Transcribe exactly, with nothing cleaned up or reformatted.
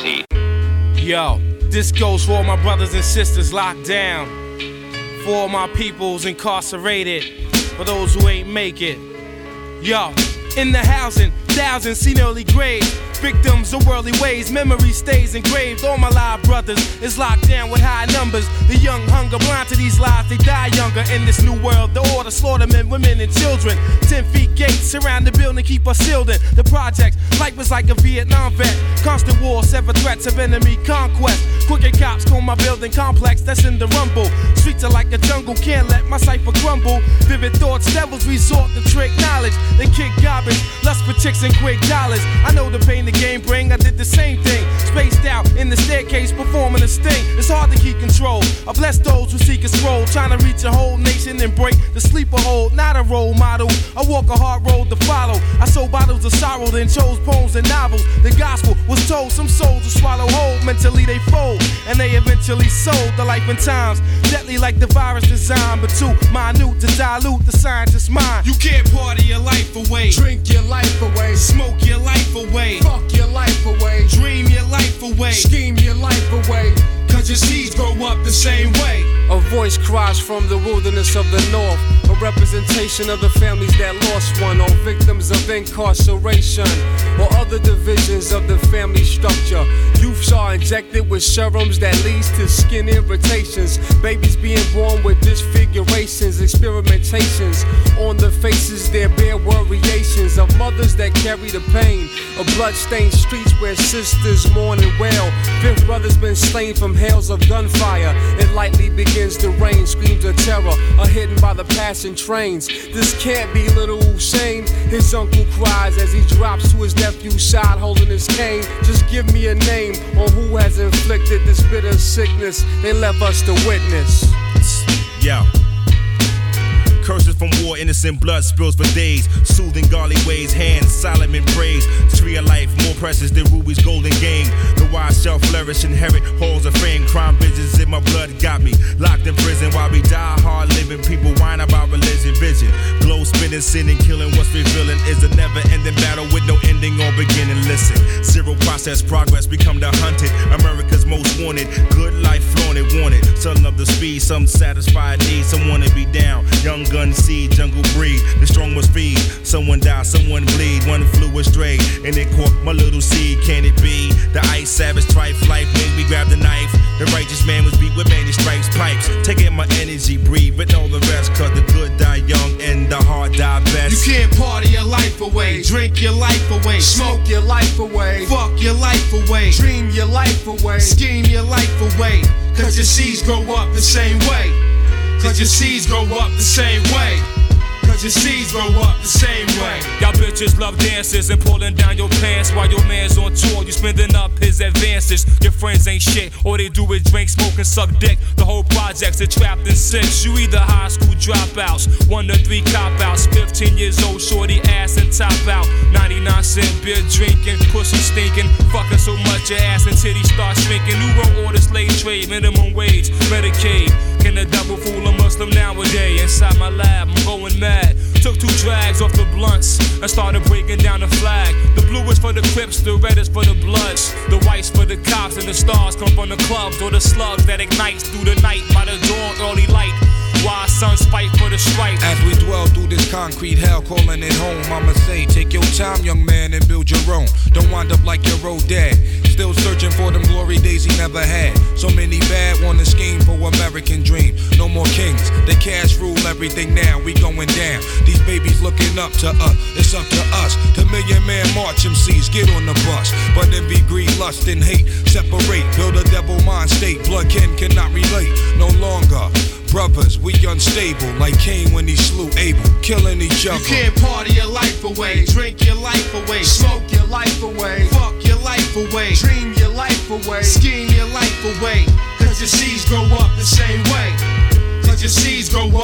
C. Yo, this goes for all my brothers and sisters locked down, for all my peoples incarcerated, for those who ain't make it. Yo, in the housing, thousands seen early graves, victims of worldly ways, memory stays engraved. All my live brothers is locked down with high numbers. The young hunger, blind to these lies, they die younger. In this new world, the order slaughter men, women, and children. Ten feet gates surround the building, keep us sealed in. The project, life was like a Vietnam vet. Constant war, sever threats of enemy conquest. Crooked cops call my building complex, that's in the rumble. Streets are like a jungle, can't let my cipher crumble. Vivid thoughts, devils resort to trick knowledge. They kick garbage, lust for chicks and quick dollars. I know the pain the game bring, I did the same thing. Spaced out in the staircase, performing a sting. It's hard to keep control. I bless those who seek a scroll, trying to reach a whole nation and break the sleeper hold. Not a role model, I walk a hard road to follow. I sold bottles of sorrow, then chose poems and novels. The gospel was told, some souls will swallow whole. Mentally they fold, and they eventually sold the life and times. Deadly like the virus designed, but too minute to dilute the scientist's mind. You can't party your life away, drink your life away, smoke your life away, fuck your life away, dream your life away, scheme your life away, cause your seeds grow up the same way. A voice cries from the wilderness of the north, a representation of the families that lost one, or victims of incarceration, or other divisions of the family structure. Youths are injected with serums that leads to skin irritations. Babies being born with disfigurations, experimentations on the faces, there bear variations of mothers that carry the pain of blood-stained streets where sisters mourn and wail. Fifth brother's been slain from hails of gunfire. It lightly begins to rain, screams of terror are hidden by the passing trains. This can't be little Hussein, his uncle cries as he drops to his nephew's side holding his cane. Just give me a name on who has inflicted this bitter sickness they left us to witness. Yo. Curses from war, innocent blood spills for days. Soothing godly ways, hands Solomon praise. Tree of life, more precious than ruby's golden game. The wise shall flourish, inherit halls of fame. Crime visions in my blood got me locked in prison while we die hard living. People whine about religion, vision. Glow spinning, sinning, killing. What's revealing is a never-ending battle with no ending or beginning. Listen, zero process progress, become the hunted. America's most wanted. Good life flaunted, wanted. Some love the speed, some satisfied need, some wanna be down. Young gun seed, jungle breed, the strong must feed. Someone die, someone bleed, one flew astray, and it caught my little seed. Can it be? The ice savage trife life made me grab the knife. The righteous man was beat with many stripes, pipes. Taking my energy, breathe, but all the rest, cause the good die young and the hard die best. You can't party your life away, drink your life away, smoke your life away, fuck your life away, dream your life away, scheme your life away, cause your seeds grow up the same way. Cause your seeds grow up the same way. Cause your seeds grow up the same way. Y'all bitches love dances and pulling down your pants while your man's on tour. You spending up his advances. Your friends ain't shit. All they do is drink, smoke, and suck dick. The whole project's are trapped in six. You either high school dropouts, one to three cop-outs, fifteen years old, shorty ass and top out. ninety-nine cent beer drinking, pussy stinking, fucking so much your ass and titties start shrinking. New world order, slave trade, minimum wage, Medicaid. Can the devil fool a Muslim nowadays? Inside my lab, I'm going mad. Took two drags off the blunts and started breaking down the flag. The blue is for the Crips, the red is for the Bloods. The white's for the cops and the stars come from the clubs. Or the slugs that ignites through the night by the dawn early light. Why suns fight for the stripe. As we dwell through this concrete hell, calling it home, I'ma say, take your time, young man, and build your own. Don't wind up like your old dad, still searching for them glory days he never had. So many bad wanna scheme for American dream. No more kings, the cash rule everything now. We going down. These babies looking up to us. It's up to us. The Million Man March M Cs, get on the bus. But envy, greed, lust, and hate separate. Build a devil mind state. Blood kin cannot relate no longer. Brothers, we unstable, like Cain when he slew Abel, killing each other. You can't party your life away, drink your life away, smoke your life away, fuck your life away, dream your life away, scheme your life away. Cause your seeds grow up the same way. Cause your seeds grow